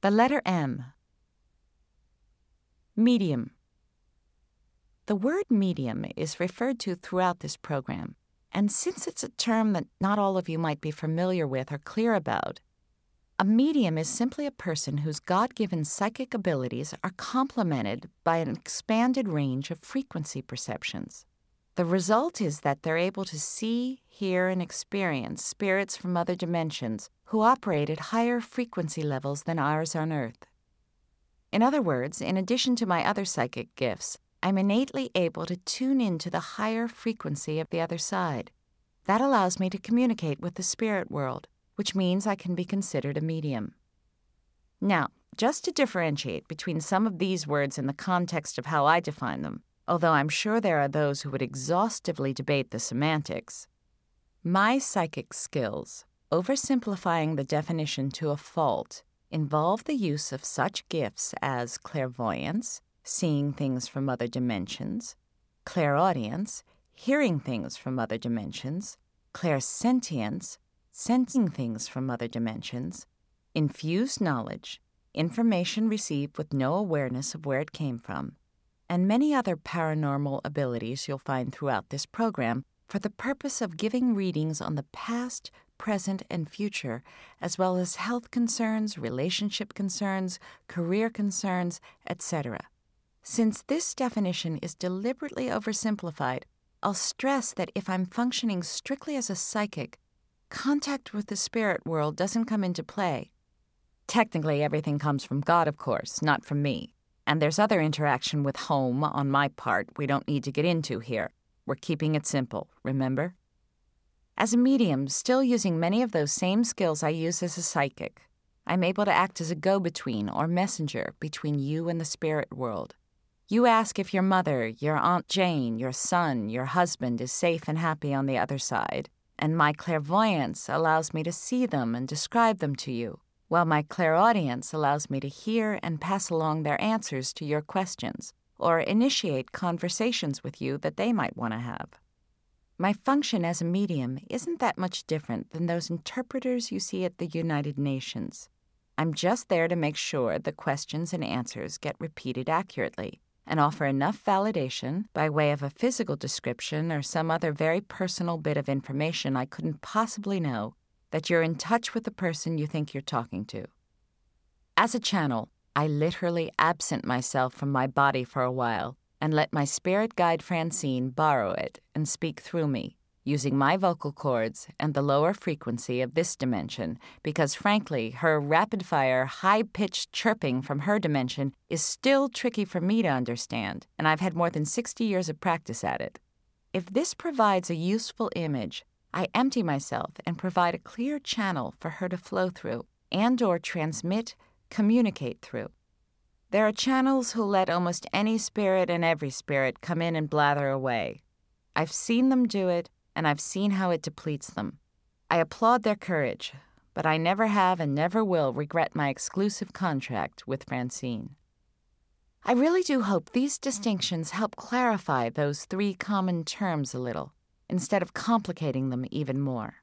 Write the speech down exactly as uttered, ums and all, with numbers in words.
The letter M. Medium. The word medium is referred to throughout this program, and since it's a term that not all of you might be familiar with or clear about, a medium is simply a person whose God-given psychic abilities are complemented by an expanded range of frequency perceptions. The result is that they're able to see, hear, and experience spirits from other dimensions who operate at higher frequency levels than ours on Earth. In other words, in addition to my other psychic gifts, I'm innately able to tune into the higher frequency of the other side. That allows me to communicate with the spirit world, which means I can be considered a medium. Now, just to differentiate between some of these words in the context of how I define them, although I'm sure there are those who would exhaustively debate the semantics, my psychic skills, oversimplifying the definition to a fault, involve the use of such gifts as clairvoyance, seeing things from other dimensions, clairaudience, hearing things from other dimensions, clairsentience, sensing things from other dimensions, infused knowledge, information received with no awareness of where it came from, and many other paranormal abilities you'll find throughout this program for the purpose of giving readings on the past, present, and future, as well as health concerns, relationship concerns, career concerns, et cetera. Since this definition is deliberately oversimplified, I'll stress that if I'm functioning strictly as a psychic, contact with the spirit world doesn't come into play. Technically, everything comes from God, of course, not from me. And there's other interaction with home on my part we don't need to get into here. We're keeping it simple, remember? As a medium, still using many of those same skills I use as a psychic, I'm able to act as a go-between or messenger between you and the spirit world. You ask if your mother, your Aunt Jane, your son, your husband is safe and happy on the other side, and my clairvoyance allows me to see them and describe them to you, while my clairaudience allows me to hear and pass along their answers to your questions, or initiate conversations with you that they might want to have. My function as a medium isn't that much different than those interpreters you see at the United Nations. I'm just there to make sure the questions and answers get repeated accurately, and offer enough validation by way of a physical description or some other very personal bit of information I couldn't possibly know that you're in touch with the person you think you're talking to. As a channel, I literally absent myself from my body for a while and let my spirit guide Francine borrow it and speak through me, using my vocal cords and the lower frequency of this dimension, because frankly, her rapid-fire, high-pitched chirping from her dimension is still tricky for me to understand, and I've had more than sixty years of practice at it. If this provides a useful image, I empty myself and provide a clear channel for her to flow through and or transmit, communicate through. There are channels who let almost any spirit and every spirit come in and blather away. I've seen them do it, and I've seen how it depletes them. I applaud their courage, but I never have and never will regret my exclusive contract with Francine. I really do hope these distinctions help clarify those three common terms a little, instead of complicating them even more.